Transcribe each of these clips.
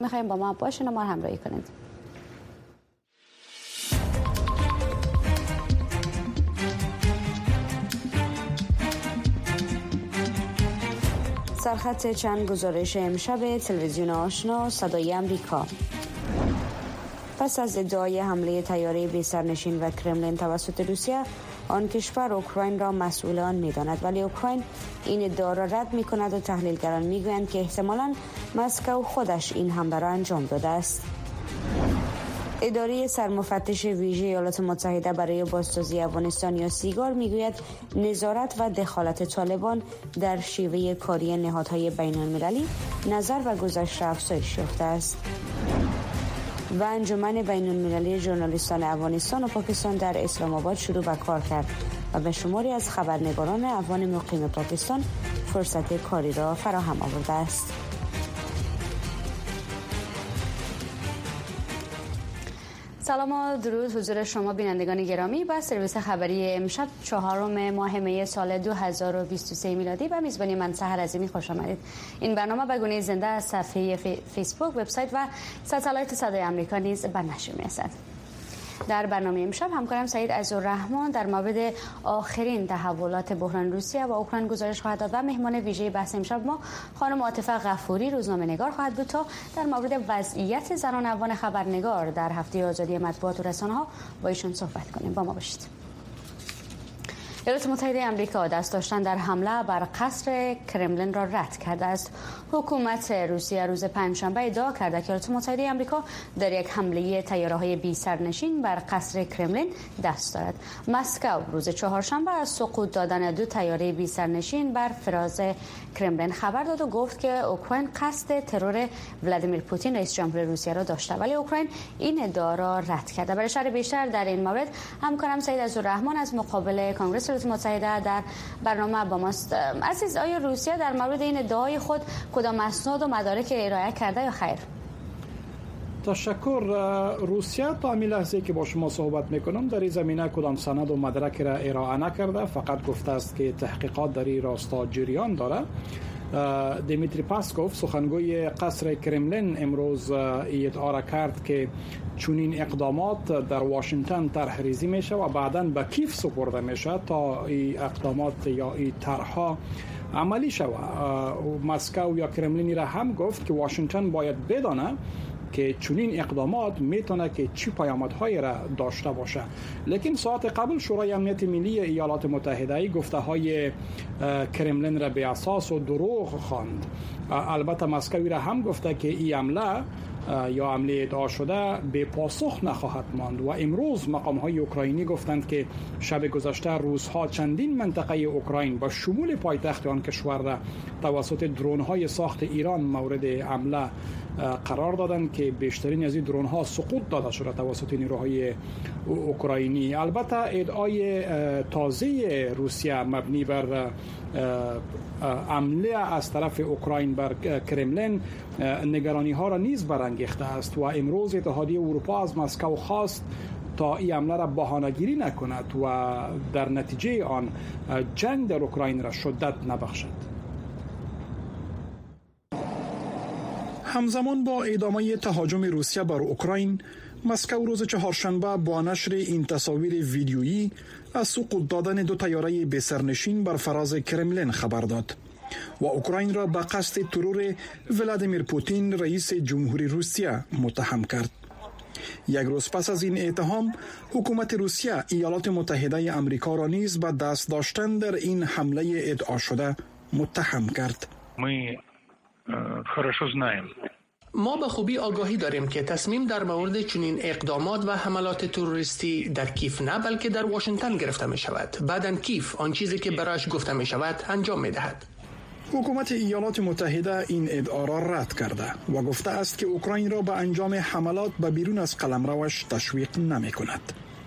میخوایم با ما باشین و ما همراهی کنید. سرخط چند گزارش امشب تلویزیون آشنا صدای امریکا. پس از ادعای حمله طیاره بی سرنشین و کرملین توسط روسیه، آن کشور اوکراین را مسئول آن می‌داند، ولی اوکراین این ادعا را رد می‌کند و تحلیلگران می‌گویند که احتمالاً مسکو خودش این حمله را انجام داده است. اداره سرمفتش ویژه ایالات متحده برای بازسازی افغانستان یا سیگار میگوید نظارت و دخالت طالبان در شیوه کاری نهادهای بین‌المللی نظر و گذشته افزایش یافته است. و انجمن بین‌المللی ژورنالیستان افغانستان و پاکستان در اسلام آباد شروع به کار کرد و به شماری از خبرنگاران افغان مقیم پاکستان فرصت کاری را فراهم آورده است. سلام و درود حضور شما بینندگان گرامی با سرویس خبری امشب 4 ماه می سال 2023 میلادی و میزبانی من سحر عظیمی خوش آمدید. این برنامه به گونه زنده از صفحه فیسبوک، وبسایت و ساتلایت صدای آمریکا نیز به نشر می‌رسد. در برنامه امشب همکارم سعید عزیزالرحمن در مورد آخرین تحولات بحران روسیه و اوکراین گزارش خواهد داد و مهمان ویژه بحث امشب ما خانم عاطفه غفوری روزنامه‌نگار خواهد بود تا در مورد وضعیت زنان افغان خبرنگار در هفته آزادی مطبوعات و رسانه‌ها با ایشان صحبت کنیم. با ما باشید. ایالات متحده آمریکا دست داشتن در حمله بر قصر کرملین را رد کرده است. حکومت روسیه روز پنجشنبه ادعا کرده که ایالات متحده آمریکا در یک حمله طیاره‌های بی سرنشین بر قصر کرملین دست دارد. مسکو روز چهارشنبه از سقوط دادن 2 طیاره بی سرنشین بر فراز کرملین خبر داد و گفت که اوکراین قصد ترور ولادیمیر پوتین رئیس جمهور روسیه را داشته، ولی اوکراین این ادعا را رد کرده. برای شرح بیشتر در این مورد همکارم سعید عزیزالرحمن از مقابل کنگره ایالات متحده در برنامه با ماست. عزیز، آیا روسیه در مورد این ادعای خود کدام اسناد و مدارک ارائه کرده یا خیر؟ تشکر. روسیه تا همین لحظه که با شما صحبت میکنم در این زمینه کدام سند و مدرک را ارائه نکرده، فقط گفته است که تحقیقات در این راستا جریان داره. دیمیتری پاسکوف سخنگوی قصر کرملین امروز ادعا را کرد که چنین اقدامات در واشنگتن طرحریزی میشه و بعداً به کیف سپرده میشه تا این اقدامات یا این طرحها عملی شود. مسکو یا کرملین را هم گفت که واشنگتن باید بدانه که چنین اقدامات میتونه که چی پیامدهایی را داشته باشه. لیکن ساعت قبل شورای امنیت ملی ایالات متحده گفته های کرملین را به اساس و دروغ خواند. البته مسکو را هم گفته که این حمله یا حمله ادعا شده به پاسخ نخواهد ماند و امروز مقام های اوکراینی گفتند که شب گذشته روس‌ها چندین منطقه اوکراین با شمول پایتخت آن کشور را توسط درون های ساخت ایران مورد حمله قرار دادند که بیشترین از این درون ها سقوط داده شده توسط نیروهای اوکراینی. البته ادعای تازه روسیه مبنی بر حمله از طرف اوکراین بر کرملین نگرانی ها را نیز برانگیخته است و امروز اتحادیه اروپا از مسکو خواست تا این حمله را بهانه‌گیری نکند و در نتیجه آن جنگ در اوکراین را شدت نبخشد. همزمان با ادامه تهاجم روسیه بر اوکراین، مسکو روز چهارشنبه با نشر این تصاویر ویدیویی از سقوط دادن 2 طیاره بی سرنشین بر فراز کرملین خبر داد و اوکراین را به قصد ترور ولادیمیر پوتین رئیس جمهوری روسیه متهم کرد. یک روز پس از این اتهام، حکومت روسیه ایالات متحده آمریکا را نیز به دست داشتن در این حمله ادعا شده متهم کرد. ما به خوبی آگاهی داریم که تصمیم در مورد چنین اقدامات و حملات تروریستی در کیف نه بلکه در واشنگتن گرفته می شود. بعداً کیف آن چیزی که برایش گفته می شود انجام می دهد. حکومت ایالات متحده این ادعا را رد کرده و گفته است که اوکراین را به انجام حملات به بیرون از قلمروش تشویق نمی کند.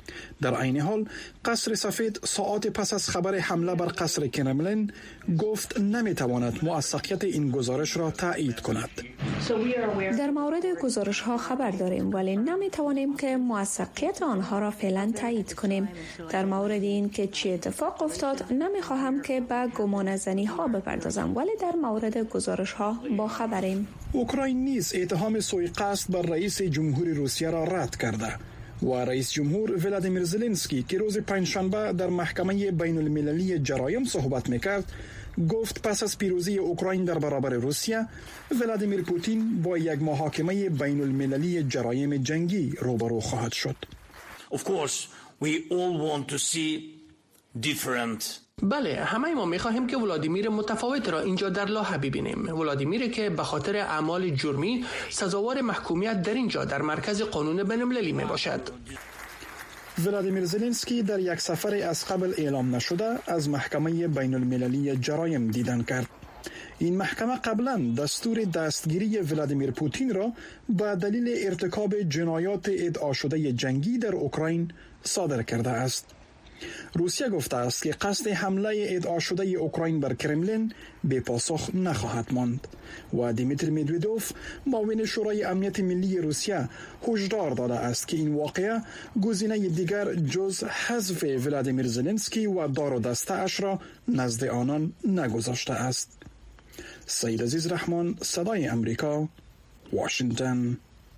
در عین حال قصر سفید ساعات پس از خبر حمله بر قصر کرملین گفت نمیتواند موثقیت این گزارش را تایید کند. در مورد گزارش ها خبر داریم ولی نمیتوانیم که موثقیت آنها را فعلا تایید کنیم. در مورد این که چه اتفاق افتاد نمیخواهم که به گمانه‌زنی ها بپردازم ولی در مورد گزارش ها با خبریم. اوکراین نیز اتهام سوء قصد بر رئیس جمهوری روسیه را رد کرده و رئیس جمهور ولادیمیر زلنسکی که روز پنجشنبه در محکمه بین المللی جرایم صحبت میکرد گفت پس از پیروزی اوکراین در برابر روسیه ولادیمیر پوتین با یک محاکمه بین المللی جرایم جنگی روبرو خواهد شد. Of course, we all want to see different. بله، همه ما می‌خواهیم که ولادیمیر متفاوت را اینجا در لاهه ببینیم. ولادیمیری که به خاطر اعمال جرمی سزاوار محکومیت در اینجا در مرکز قانون بین‌المللی میباشد. ولادیمیر زلنسکی در یک سفر از قبل اعلام نشده از محکمه بین المللی جرایم دیدن کرد. این محکمه قبلا دستور دستگیری ولادیمیر پوتین را به دلیل ارتکاب جنایات ادعا شده جنگی در اوکراین صادر کرده است. روسیه گفته است که قصد حمله ادعا شده اوکراین بر کرملین به پاسخ نخواهد ماند و دیمیتری مدودوف معاون شورای امنیت ملی روسیه هشدار داده است که این واقعه گزینه دیگر جز حذف ولادیمیر زلنسکی و دار و دسته اش را نزد آنان نگذاشته است. سید عزیز رحمان، صدای امریکا، واشنگتن.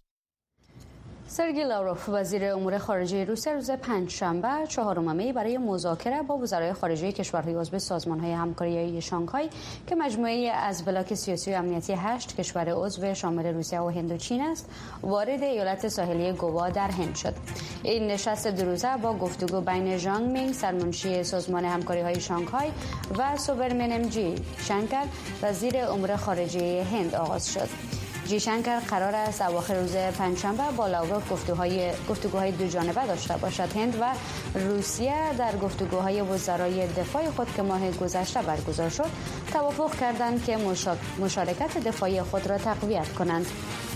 سرگئی لاوروف وزیر امور خارجه روسیه روز پنجشنبه 4 می برای مذاکره با وزرای خارجه کشورهای عضو سازمان‌های همکاری شانگهای که مجموعه‌ای از بلاک سیاسی و امنیتی 8 کشور عضو شامل روسیه و هند و چین است وارد ایالت ساحلی گوا در هند شد. این نشست دو روزه با گفتگو بین ژانگ مینگ سرمنشی سازمان همکاری‌های شانگهای و سوبرمنیم جی شنکر وزیر امور خارجه هند آغاز شد. جی شنکر قرار است اواخر روز پنجشنبه با لاوروف گفتگوهای دو جانبه داشته باشد. هند و روسیه در گفتگوهای وزرای دفاع خود که ماه گذشته برگزار شد توافق کردند که مشارکت دفاعی خود را تقویت کنند.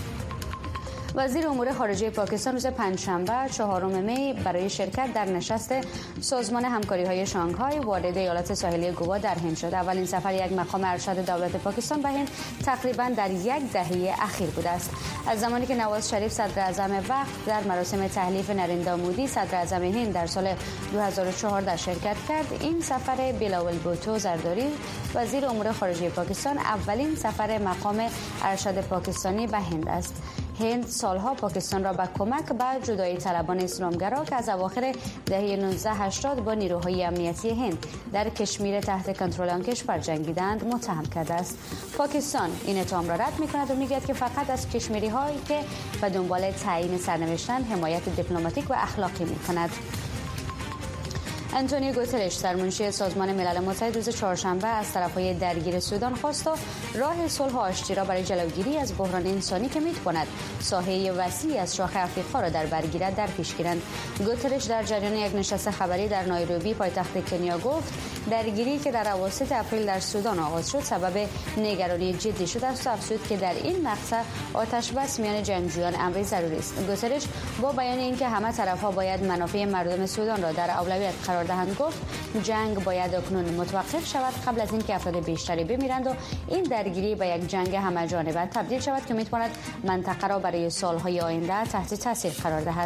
وزیر امور خارجه پاکستان روز پنجشنبه 4 می برای شرکت در نشست سازمان همکاری‌های شانگهای وارد ایالت ساحلی گوا در هند شد. اولین سفر یک مقام ارشد دولت پاکستان به هند تقریباً در یک دهه اخیر بوده است. از زمانی که نواز شریف صدر اعظم وقت در مراسم تحلیف نریندرا مودی صدر اعظم هند در سال 2014 شرکت کرد، این سفر بلاول بوتو زرداری وزیر امور خارجه پاکستان اولین سفر مقام ارشد پاکستانی به هند است. هند سالها پاکستان را به کمک به جدایی طلبان اسلامگرا که از اواخر دهه 1980 با نیروهای امنیتی هند در کشمیر تحت کنترل آن کشور جنگیدند متهم کرده است. پاکستان این اتهام را رد می‌کند و می‌گوید که فقط از کشمیری‌هایی که به دنبال تعیین سرنوشتند حمایت دیپلماتیک و اخلاقی می‌کند. آنتونیو گوترش سرمنشی سازمان ملل متحد روز چهارشنبه از طرفهای درگیر سودان خواست تا راه صلح و آشتی را برای جلوگیری از بحران انسانی که میتواند ساحه وسیعی از شاخ افریقا را در بر گیرد در پیش گیرند. گوترش در جریان یک نشست خبری در نایروبی پایتخت کنیا گفت درگیری که در اواسط اپریل در سودان آغاز شد سبب نگرانی جدی شده است و افزود که در این مقطع آتش بس میان جنگجویان امری ضروری است. گوترش با بیان اینکه همه طرف‌ها باید منافع مردم سودان را در اولویت قرار دهند گفت جنگ باید اکنون متوقف شود قبل از اینکه افراد بیشتری بمیرند و این درگیری به یک جنگ همه‌جانبه تبدیل شود که میتواند منطقه را برای سالهای آینده تحت تاثیر قرار دهد.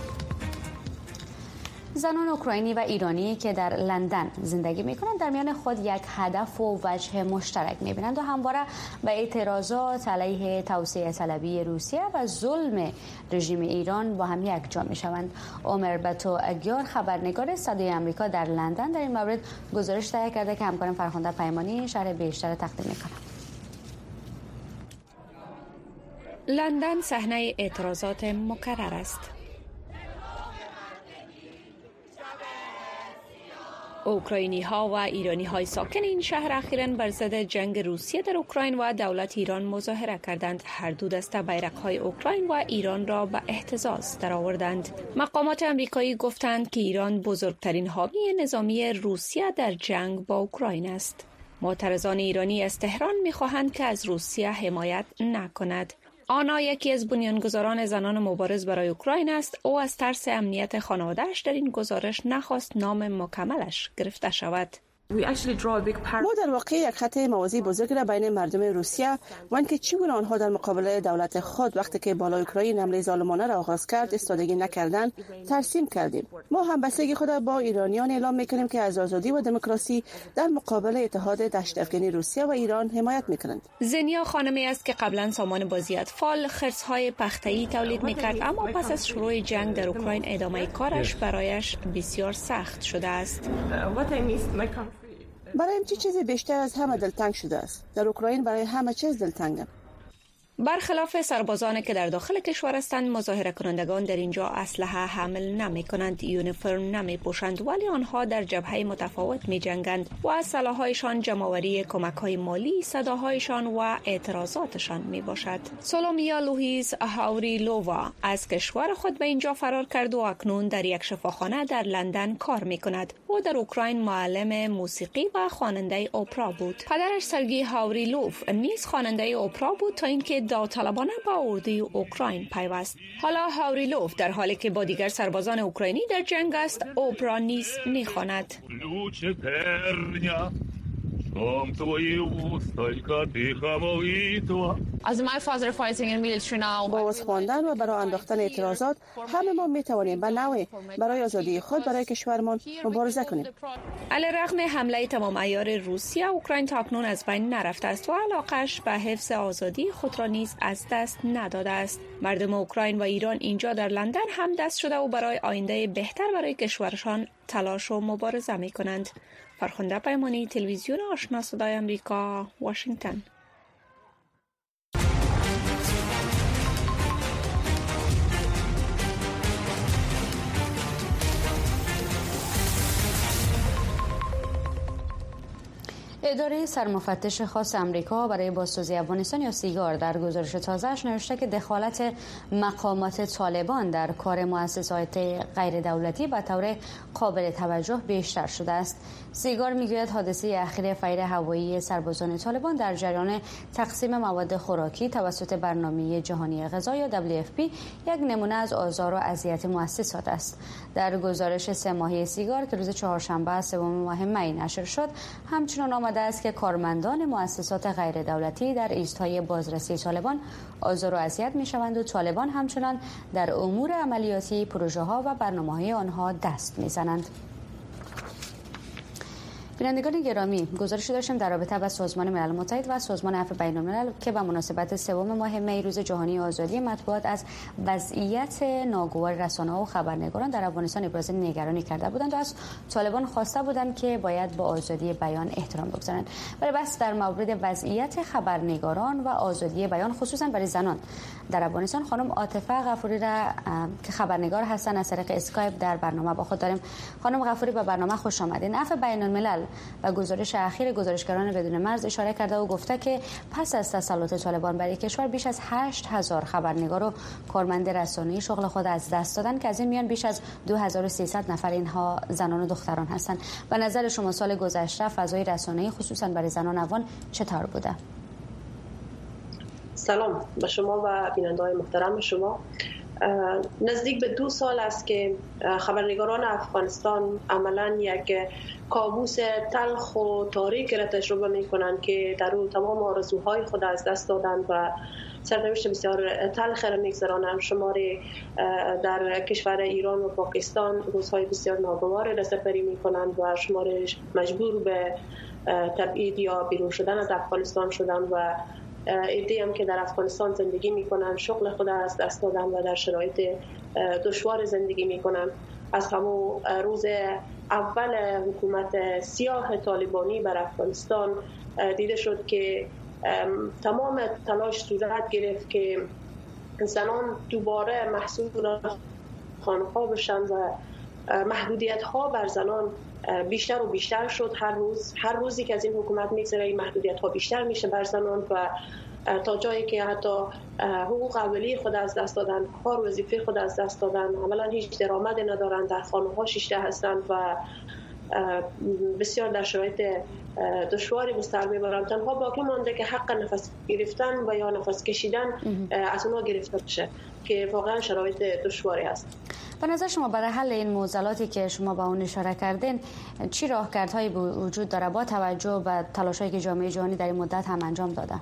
زنان اوکراینی و ایرانی که در لندن زندگی می‌کنند در میان خود یک هدف و وجه مشترک می‌بینند و همواره به اعتراضات علیه توسعه طلبی روسیه و ظلم رژیم ایران با هم یکجا می‌شوند. عمر بتو اگیار خبرنگار صدای آمریکا در لندن در این مورد گزارش تهیه کرده که همکارم فرخنده پیمانی شرح بیشتر تقدیم می‌کند. لندن صحنه اعتراضات مکرر است. اوکراینی ها و ایرانی های ساکن این شهر اخیراً بر ضد جنگ روسیه در اوکراین و دولت ایران مظاهره کردند. هر دو دسته بیرق های اوکراین و ایران را به اهتزاز درآوردند. مقامات آمریکایی گفتند که ایران بزرگترین حامی نظامی روسیه در جنگ با اوکراین است. معترضان ایرانی از تهران می‌خواهند که از روسیه حمایت نکند. آنا یکی از بنیانگذاران زنان مبارز برای اوکراین است. او از ترس امنیت خانواده‌اش در این گزارش نخواست نام مکملش گرفته شود. ما در واقع یک خط موازی بزرگ را بین مردم روسیه و اینکه چگونه آنها در مقابل دولت خود وقتی که بالای اوکراین حمله ظالمانه را آغاز کرد ایستادگی نکردند ترسیم کردیم. ما همبستگی خود با ایرانیان اعلام میکنیم که از آزادی و دموکراسی در مقابل اتحاد دشت افغانی روسیه و ایران حمایت میکنند. زنیا خانمی است که قبلا سامان بازی اطفال، خرس‌های پخته‌ای تولید میکرد، اما پس از شروع جنگ در اوکراین ادامه کارش برایش بسیار سخت شده است. برایم چه چیزی بیشتر از همه دلتنگ شده است؟ در اوکراین برای همه چیز دلتنگم. برخلاف سربازانی که در داخل کشور هستند، مظاهره کنندگان در اینجا اسلحه حمل نمی کنند، یونیفرم نمی پوشند، ولی آنها در جبهه متفاوت می جنگند و از سلاح‌هایشان جمع‌آوری کمک‌های مالی، صداهایشان و اعتراضاتشان می باشد. سولومیا لوئیز هاوریلووا از کشور خود به اینجا فرار کرد و اکنون در یک شفاخانه در لندن کار می کند. او در اوکراین معلم موسیقی و خواننده اپرا بود. پدرش سرگی هاوریلوف نیز خواننده اپرا بود تا اینکه داوطلبانه با اردوی اوکراین پیوست. حالا هاوریلوف در حالی که با دیگر سربازان اوکراینی در جنگ است، اپرا نیز می‌خواند. با آواز خواندن و برای انداختن اعتراضات همه ما میتوانیم به نوعی برای آزادی خود برای کشورمان مبارزه کنیم. علیرغم حمله تمام عیار روسیه، اوکراین تاکنون از بین نرفته است و علاقش به حفظ آزادی خود را نیز از دست نداده است. مردم اوکراین و ایران اینجا در لندن هم دست شده و برای آینده بهتر برای کشورشان تلاش و مبارزه می کنند. فرخنده پیمانی، تلویزیون آشنا صدای امریکا، واشنگتن. اداره سرمفتش خاص امریکا برای بازسازی افغانستان یا سیگار در گزارش تازه‌اش نوشته که دخالت مقامات طالبان در کار مؤسسات غیر دولتی به طور قابل توجه بیشتر شده است. سیگار میگوید حادثه اخیر فیر هوایی سربازان طالبان در جریان تقسیم مواد خوراکی توسط برنامه جهانی غذا یا WFP یک نمونه از آزار و اذیت مؤسسات است. در گزارش 3 ماهه سیگار که روز چهارشنبه 3 ماه می نشر شد، همچنان آمده است که کارمندان مؤسسات غیر دولتی در ایستگاه بازرسی طالبان آزار و اذیت می‌شوند و طالبان همچنان در امور عملیاتی پروژه‌ها و برنامه‌های آنها دست می‌زنند. بینندگان گرامی، گزارشی داشتیم در رابطه با سازمان ملل متحد و سازمان عفو بین‌الملل که به مناسبت 3 ماه می روز جهانی آزادی مطبوعات از وضعیت ناگوار رسانه‌ها و خبرنگاران در افغانستان ابراز نگرانی کرده بودند و از طالبان خواسته بودند که باید با آزادی بیان احترام بگذارند. برای بحث در مورد وضعیت خبرنگاران و آزادی بیان خصوصا برای زنان در افغانستان، خانم عاطفه غفوری را که خبرنگار هستند از طریق اسکایپ در برنامه با خود داریم. خانم غفوری، به برنامه خوش آمدید. عفو بین‌الملل و گزارش اخیر گزارشگران بدون مرز اشاره کرده و گفته که پس از تسلط طالبان بر کشور بیش از 8000 خبرنگار و کارمند رسانه‌ای شغل خود از دست دادن که از این میان بیش از 2300 نفر اینها زنان و دختران هستند. به نظر شما سال گذشته فضای رسانه‌ای خصوصا برای زنان افغان چطور بوده؟ سلام به شما و بیننده‌های محترم شما. نزدیک به 2 سال است که خبرنگاران افغانستان عملاً یک کابوس تلخ و تاریک را تجربه می‌کنند که در اون تمام آرزوهای خود از دست دادند و سرنوشت بسیار تلخ را می‌گذرانند. شماری در کشور ایران و پاکستان روزهای بسیار ناگوار را سپری می‌کنند و شماری مجبور به تبعید یا بیرون شدن از افغانستان شدند و عده‌ای هم که در افغانستان زندگی میکنن شغل خود از دست دادن و در شرایط دشوار زندگی میکنن. از همون روز اول حکومت سیاه طالبانی بر افغانستان دیده شد که تمام تلاش صورت گرفت که زنان دوباره محصول خانه‌ها بشن و محدودیت ها بر زنان بیشتر و بیشتر شد. هر روزی که از این حکومت میگذره این محدودیت ها بیشتر میشه بر زنان و تا جایی که حتی حقوق اولیه خود از دست دادن، کار و وظیفه خود از دست دادن، عملا هیچ درآمدی ندارن، در خانه ها شیشته هستند و بسیار در شرایط دشواری بستر میبرند. تنها باقی مانده که حق نفس گرفتن و یا نفس کشیدن از اونها گرفته بشه که واقعا شرایط دشواری هست. به نظر شما برای حل این معضلاتی که شما با اون اشاره کردین چی راهکردهایی وجود داره با توجه به تلاشایی که جامعه جهانی در این مدت هم انجام داده؟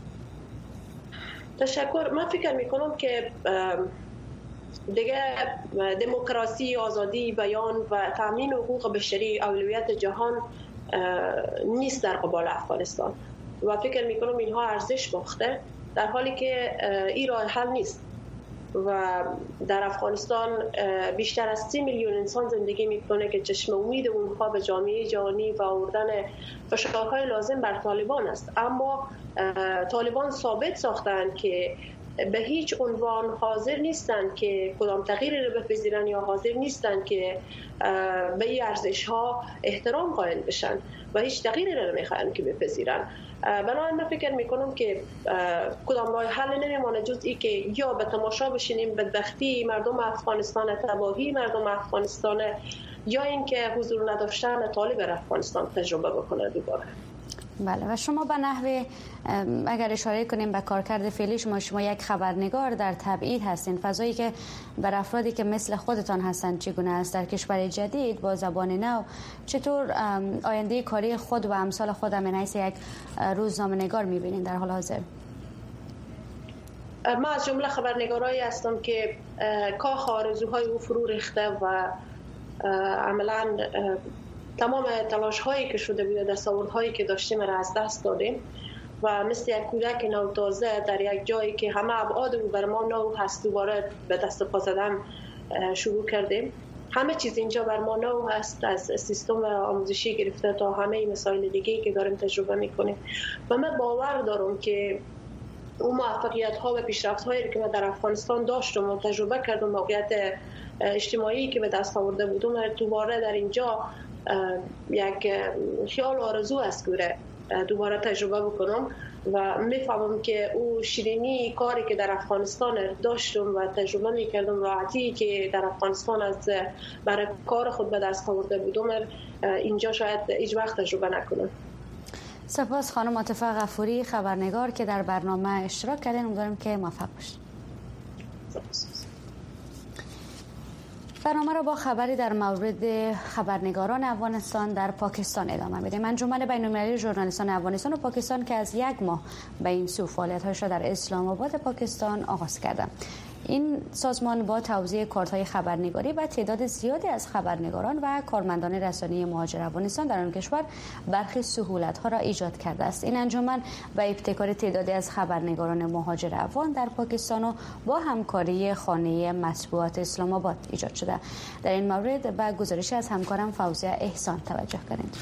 تشکر. من فکر میکنم که دیگه دموکراسی، آزادی بیان و تامین حقوق بشری اولویت جهان نیست در قبال افغانستان و فکر میکنم اینها ارزش باخته، در حالی که این راه حل نیست و در افغانستان بیشتر از 30 میلیون انسان زندگی میکنه که چشم امید اونها به جامعه جهانی و آوردن فشارهای لازم بر طالبان است. اما طالبان ثابت ساختند که به هیچ عنوان حاضر نیستند که کدام تغییری رو بپذیرن یا حاضر نیستند که به این ارزش‌ها احترام قائل بشن و هیچ تغییری رو نمیخواهند که بپذیرن. بنابراین من فکر میکنم که کدام راه حل نمیمونه جز این که یا به تماشا بشینیم بدبختی مردم افغانستان، تباهی مردم افغانستان، یا اینکه حضور نداشتن طالب در افغانستان تجربه بکنه دوباره. بله، و شما به نحوه اگر اشاره کنیم به کارکرد فعلی شما یک خبرنگار در تبعید هستین، فضایی که بر افرادی که مثل خودتان هستند چگونه است در کشور جدید با زبان نو؟ چطور آینده کاری خود و امثال خود من حیث یک روزنامه‌نگار می‌بینید در حال حاضر؟ من از جمله خبرنگارایی هستم که کاخ آرزوهای او فرو ریخته و عملاً تمام تلاش هایی که شده بود، دستاورد هایی که داشتیم را از دست دادیم و مثل یک کودک نو تازه در یک جایی که همه ابعاد او بر ما نو هست دوباره به دست پا زدن شروع کردیم. همه چیز اینجا بر ما نو هست، از سیستم آموزشی گرفته تا همه مسائل دیگه‌ای که داریم تجربه میکنیم و من باور دارم که اون موفقیت ها و پیشرفت هایی که من در افغانستان داشتم و تجربه کردم، موقعیت اجتماعی که به دست آورده بودم، دوباره در اینجا یک خیال آرزو است که دوباره تجربه بکنم و میفهمم که او شیرینی کاری که در افغانستان داشتم و تجربه میکردم، راحتی که در افغانستان از برای کار خود به دست آورده بودم، اینجا شاید هیچ وقت تجربه نکنم. سپاس خانم عاطفه غفوری، خبرنگار که در برنامه اشتراک کردین. امیدوارم که موفق باشید. برنامه را با خبری در مورد خبرنگاران افغانستان در پاکستان ادامه میدیم. انجمن بین‌المللی ژورنالیستان افغانستان و پاکستان که از 1 ماه به این سو فعالیت‌هایش را در اسلام آباد پاکستان آغاز کرده. این سازمان با توزیع کارت‌های خبرنگاری و تعداد زیادی از خبرنگاران و کارمندان رسانه‌ای مهاجر افغانستان در آن کشور برخی سهولت‌ها را ایجاد کرده است. این انجمن با ابتکار تعدادی از خبرنگاران مهاجر افغان در پاکستان و با همکاری خانه مطبوعات اسلام آباد ایجاد شده. در این مورد به گزارشی از همکارم فوزیه احسان توجه کنید.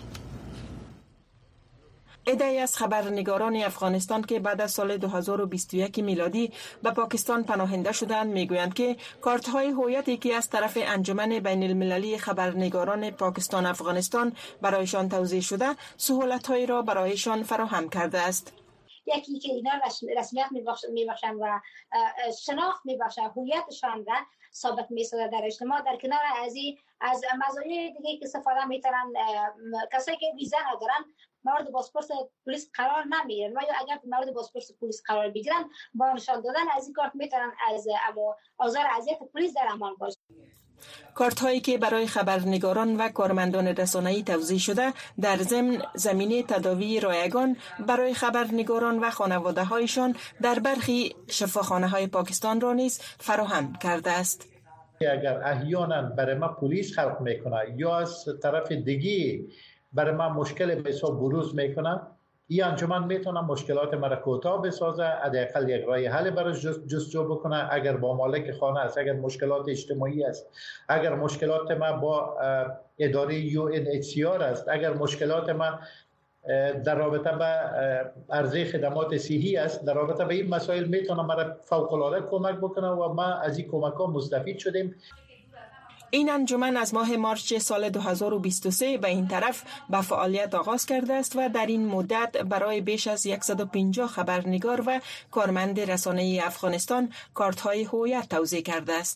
عده‌ای از خبرنگاران افغانستان که بعد از سال 2021 میلادی به پاکستان پناهنده شدند میگویند که کارت‌های هویتی که از طرف انجمن بین‌المللی خبرنگاران پاکستان افغانستان برایشان توزیع شده سهولت‌هایی را برایشان فراهم کرده است. یکی که اینا رسمیت میبخشن و شناخت میبخشن، هویتشان را ثابت میسازه در اجتماع. در کنار از مزایای دیگه که استفاده میتونن، کسایی که ویزا ندارن مورد پاسپورت پلیس قرار نمیگیرن و یا اگر مورد پاسپورت پلیس قرار بگیرن با نشان دادن از این کارت میتونن از آزار اذیت پلیس در امان باشن. کارت هایی که برای خبرنگاران و کارمندان رسانه‌ای توزیع شده در ضمن زمینه تداوی رایگان برای خبرنگاران و خانواده هایشان در برخی شفاخانه های پاکستان را نیز فراهم کرده است. اگر احیانا برای ما پلیس خلق میکنه یا از طرف دیگه برای ما مشکل به حساب بروز میکنه، این انجمن میتونه مشکلات مرا کوتاه بسازه، حداقل یک راه حل براش جستجو بکنه. اگر با مالک خانه است، اگر مشکلات اجتماعی است، اگر مشکلات ما با اداره UNHCR است، اگر مشکلات ما در رابطه با عرضه خدمات صحی است، در رابطه با این مسائل میتونه مرا فوق العاده کمک بکنه و ما از این کمک ها مستفید شدیم. این انجمن از ماه مارچ سال 2023 به این طرف به فعالیت آغاز کرده است و در این مدت برای بیش از 150 خبرنگار و کارمند رسانه‌ای افغانستان کارت‌های هویت توزیع کرده است.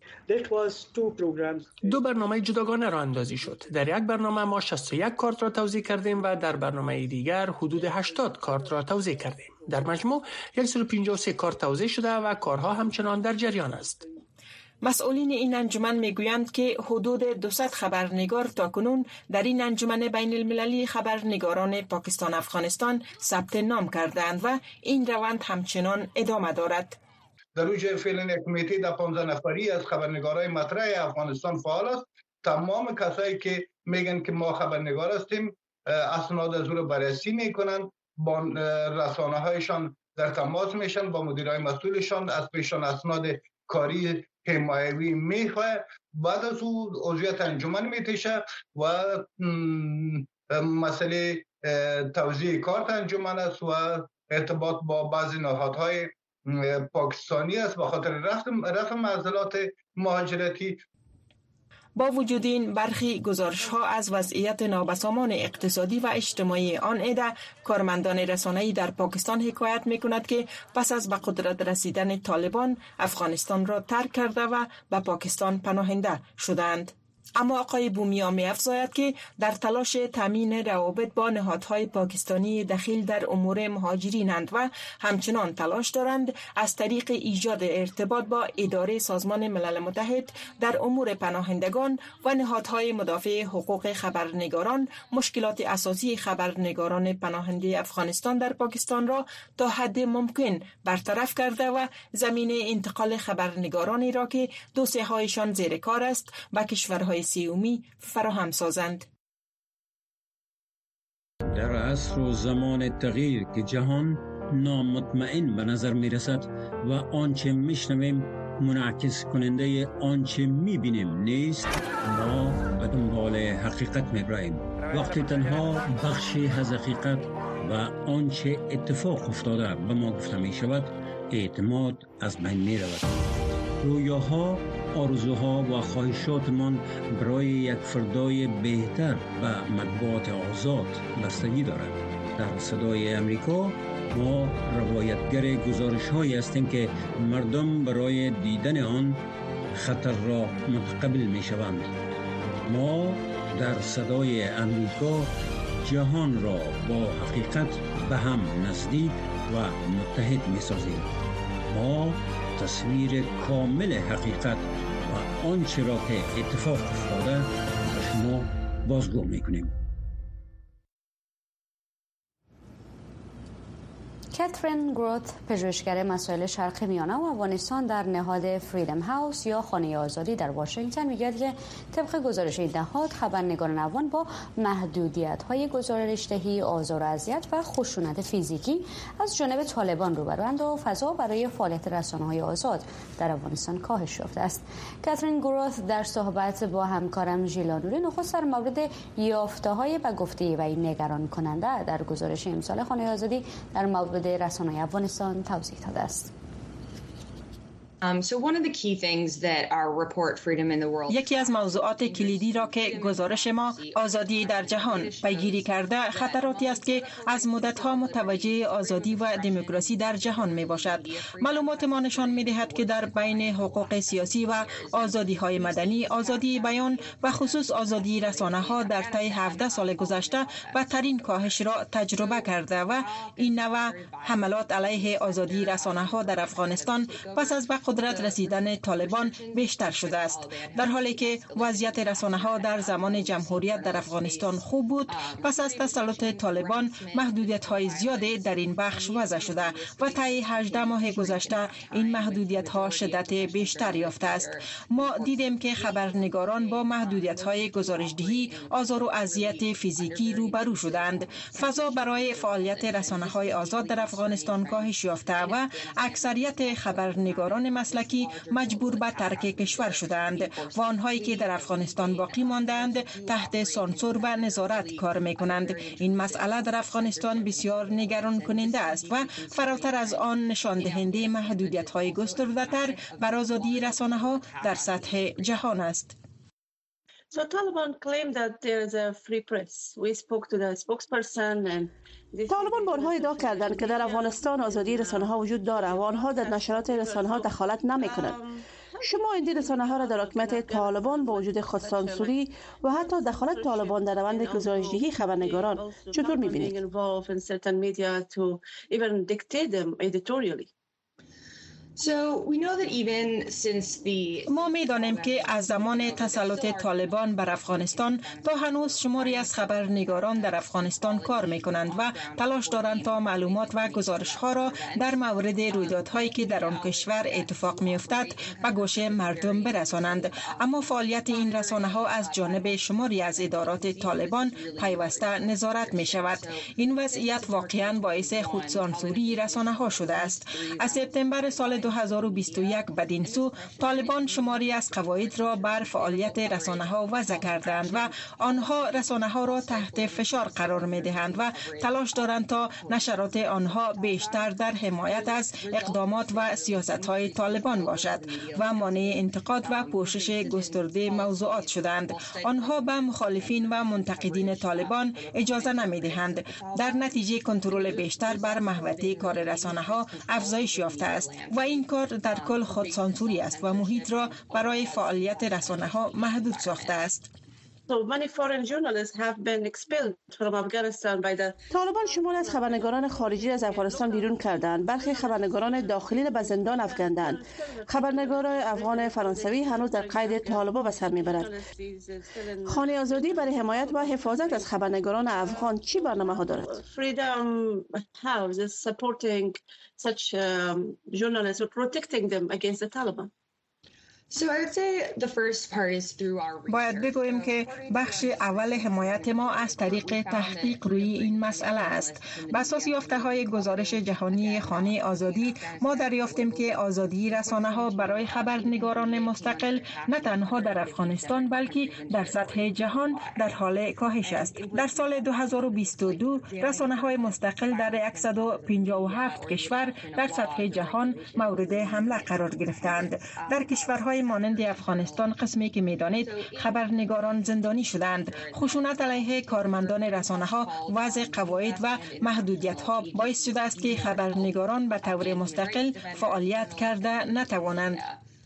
دو برنامه جداگانه را اندازی شد. در یک برنامه ما 61 کارت را توزیع کردیم و در برنامه دیگر حدود 80 کارت را توزیع کردیم. در مجموع 153 کارت توزیع شده و کارها همچنان در جریان است. مسئولین این انجمن میگویند که حدود 200 خبرنگار تاکنون در این انجمن بین المللی خبرنگاران پاکستان افغانستان ثبت نام کردند و این روند همچنان ادامه دارد. در اوج فعلا یک کمیته در 15 نفری از خبرنگارای مطرح افغانستان فعال است. تمام کسایی که میگن که ما خبرنگار هستیم اسناد از او را بررسی میکنن، با رسانه هایشان در تماس میشن، با مدیرای مسئولشان از پیشان اسناد کاری حمایوی میخواه. بعد از او عضویت انجمن میتشه و مسئله توزیع کارت انجمن است و ارتباط با بعضی نهادهای پاکستانی است به خاطر رفع معضلات مهاجرتی. با وجود این برخی گزارش‌ها از وضعیت نابسامان اقتصادی و اجتماعی آن عده کارمندان رسانه‌ای در پاکستان حکایت می‌کند که پس از به قدرت رسیدن طالبان افغانستان را ترک کرده و به پاکستان پناهنده شدند. اما آقای بومیا می‌افزاید که در تلاش تامین روابط با نهادهای پاکستانی دخیل در امور مهاجرینند و همچنان تلاش دارند از طریق ایجاد ارتباط با اداره سازمان ملل متحد در امور پناهندگان و نهادهای مدافع حقوق خبرنگاران مشکلات اساسی خبرنگاران پناهنده افغانستان در پاکستان را تا حد ممکن برطرف کرده و زمینه انتقال خبرنگارانی را که دوسیه‌هایشان زیر کار است به کشورهای سیومی فراهم سازند. در عصر و زمان تغییر که جهان نامطمئن به نظر می رسد و آنچه می شنویم منعکس کننده آنچه می بینیم نیست، ما به دنبال حقیقت می براییم. وقتی تنها بخشی از حقیقت و آنچه اتفاق افتاده به ما گفته می شود، اعتماد از بین می رود. رویاها، آرزوها و خواهشاتمان برای یک فردای بهتر و مطبوعات آزاد بستگی دارد. در صدای امریکا ما روایتگر گزارش‌هایی هستیم که مردم برای دیدن آن خطر را متقبل می‌شوند. ما در صدای امریکا جهان را با حقیقت به هم نزدیک و متحد می‌سازیم. ما تصویر کامل حقیقت و آنچه را که اتفاق افتاده به شما بازگو میکنیم. کاترین گروت، پژوهشگر مسائل شرق میانه و افغانستان در نهاد فریدم هاوس یا خانه آزادی در واشنگتن میگوید که طبق گزارش این نهاد خبرنگاران افغان با محدودیت‌های گزارش‌دهی، آزار و اذیت و خشونت فیزیکی از جانب طالبان روبروند و فضا برای فعالیت رسانه‌های آزاد در افغانستان کاهش یافته است. کاترین گروت در صحبت با همکارم ژیلانوری نخست در مورد یافته‌های به گفته وی نگران کننده در گزارش امسال خانه آزادی در مورد رسانه‌های افغانستان توضیح داده است. یکی از موضوعات کلیدی را که گزارش ما آزادی در جهان پیگیری کرده خطراتی است که از مدت‌ها متوجه آزادی و دموکراسی در جهان می باشد. معلومات ما نشان می دهد که در بین حقوق سیاسی و آزادی‌های مدنی، آزادی بیان و خصوص آزادی رسانه‌ها در طی 17 سال گذشته بدترین کاهش را تجربه کرده و این نوع حملات علیه آزادی رسانه‌ها در افغانستان پس از قدرت رسیدن طالبان بیشتر شده است. در حالی که وضعیت رسانه‌ها در زمان جمهوریت در افغانستان خوب بود، پس از تسلط طالبان محدودیت‌های زیادی در این بخش وضع شده و طی 18 ماه گذشته این محدودیت‌ها شدت بیشتر یافته است. ما دیدیم که خبرنگاران با محدودیت‌های گزارش‌دهی، آزار و اذیت فیزیکی روبرو شدند. فضا برای فعالیت رسانه‌های آزاد در افغانستان کاهش یافته و اکثریت خبرنگاران مسلکی مجبور به ترک کشور شدند و آنهایی که در افغانستان باقی ماندند تحت سانسور و نظارت کار می‌کنند. این مسئله در افغانستان بسیار نگران کننده است و فراتر از آن نشان دهنده محدودیت‌های گسترده‌تر بر آزادی رسانه‌ها در سطح جهان است. So Taliban claim that there is a free press. We spoke to the spokesperson and طالبان بارها ادعا کردند که در افغانستان آزادی رسانه‌ها وجود دارد و آنها در نشرات رسانه‌ها دخالت نمی‌کنند. شما این رسانه‌ها را در حکومت طالبان با وجود خودسانسوری و حتی دخالت طالبان در روند گزارشدهی خبرنگاران چطور می‌بینید؟ ما می‌دانیم که از زمان تسلط طالبان بر افغانستان تا هنوز شماری از خبرنگاران در افغانستان کار می‌کنند و تلاش دارند تا معلومات و گزارش‌ها را در مورد رویدادهایی که در آن کشور اتفاق می‌افتد به گوش مردم برسانند، اما فعالیت این رسانه‌ها از جانب شماری از ادارات طالبان پیوسته نظارت می‌شود. این وضعیت واقعاً باعث خودسانسوری رسانه‌ها شده است. از سپتامبر سال 2021 بدین سو طالبان شماری از قواعد را بر فعالیت رسانه‌ها وضع کردند و آنها رسانه‌ها را تحت فشار قرار می‌دهند و تلاش دارند تا نشرات آنها بیشتر در حمایت از اقدامات و سیاست‌های طالبان باشد و مانع انتقاد و پوشش گسترده موضوعات شدند. آنها به مخالفین و منتقدین طالبان اجازه نمی‌دهند. در نتیجه کنترل بیشتر بر محوطه کار رسانه‌ها افزایش یافته است و این کار در کل خودسانسوری است و محیط را برای فعالیت رسانه‌ها محدود ساخته است. طالبان شماری از خبرنگاران خارجی از افغانستان بیرون کردند. برخی خبرنگاران داخلی را به زندان افکندند. خبرنگار افغان فرانسوی هنوز در قید طالبان به سر میبرد. خانه آزادی برای حمایت و حفاظت از خبرنگاران افغان چی برنامه ها دارد؟ Freedom House is supporting such journalists or protecting them against the Taliban. باید بگویم که بخش اول حمایت ما از طریق تحقیق روی این مسئله است. بر اساس یافته‌های گزارش جهانی خانه آزادی ما دریافتیم که آزادی رسانه‌ها برای خبرنگاران مستقل نه تنها در افغانستان بلکه در سطح جهان در حال کاهش است. در سال 2022 رسانه‌های مستقل در 157 کشور در سطح جهان مورد حمله قرار گرفتند. در کشورهای مانند افغانستان قسمی که می‌دانید خبرنگاران زندانی شدند. خشونت علیه کارمندان رسانه‌ها، وضع قواعد و محدودیت‌ها باعث شده است که خبرنگاران به طور مستقل فعالیت کرده نتوانند.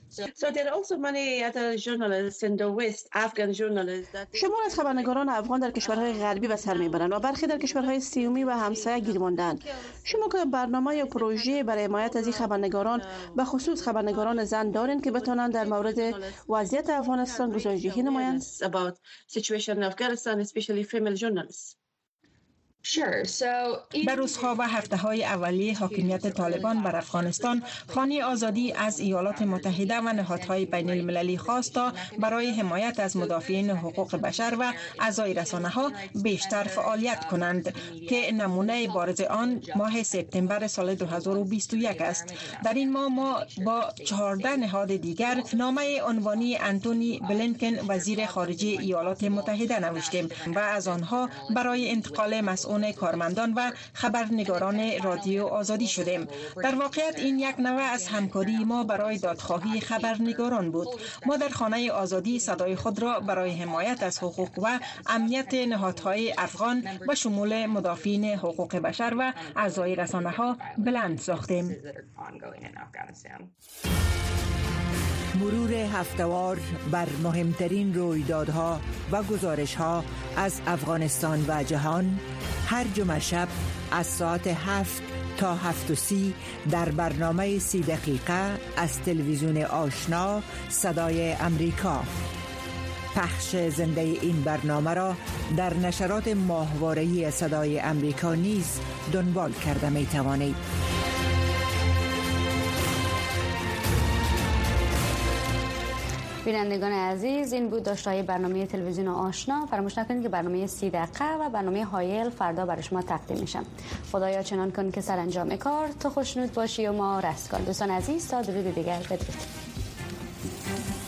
شمار از خبرنگاران افغان در کشورهای غربی به سر میبرند و برخی در کشورهای سیومی و همسایه گیر ماندند. شما که برنامه یا پروژه برای حمایت از این خبرنگاران به خصوص خبرنگاران زن دارین که بتوانند در مورد وضعیت افغانستان گزارش‌دهی نمایند؟ در روزها و هفته‌های اولیه حاکمیت طالبان بر افغانستان، خانه آزادی از ایالات متحده و نهادهای بین المللی خواست تا برای حمایت از مدافعین حقوق بشر و اعضای رسانه‌ها بیشتر فعالیت کنند که نمونه بارز آن ماه سپتامبر سال 2021 است. در این ماه ما با 14 نهاد دیگر نامه عنوانی انتونی بلینکن وزیر خارجه ایالات متحده نوشتیم و از آنها برای انتقال مسئولین کارمندان و خبرنگاران رادیو آزادی شدیم. در واقعیت این یک نوع از همکاری ما برای دادخواهی خبرنگاران بود. ما در خانه آزادی صدای خود را برای حمایت از حقوق و امنیت نهادهای افغان و شمول مدافعین حقوق بشر و اعضای رسانه‌ها بلند ساختیم. مرور هفته‌وار بر مهمترین رویدادها و گزارش‌ها از افغانستان و جهان هر جمعه شب از ساعت 7 تا 7:30 در برنامه 30 دقیقه از تلویزیون آشنا صدای امریکا. پخش زنده این برنامه را در نشرات ماهواره‌ای صدای امریکا نیز دنبال کرده می توانید. بینندگان عزیز، این بود داشته‌های برنامه تلویزیون آشنا. فراموش نکنید که برنامه 30 دقیقه و برنامه هایل فردا برای شما تقدیم میشم. خدایا چنان کن که سرانجام کار تو خوشنود باشی و ما رستگار. دوستان عزیز تا درود دیگر بدرود.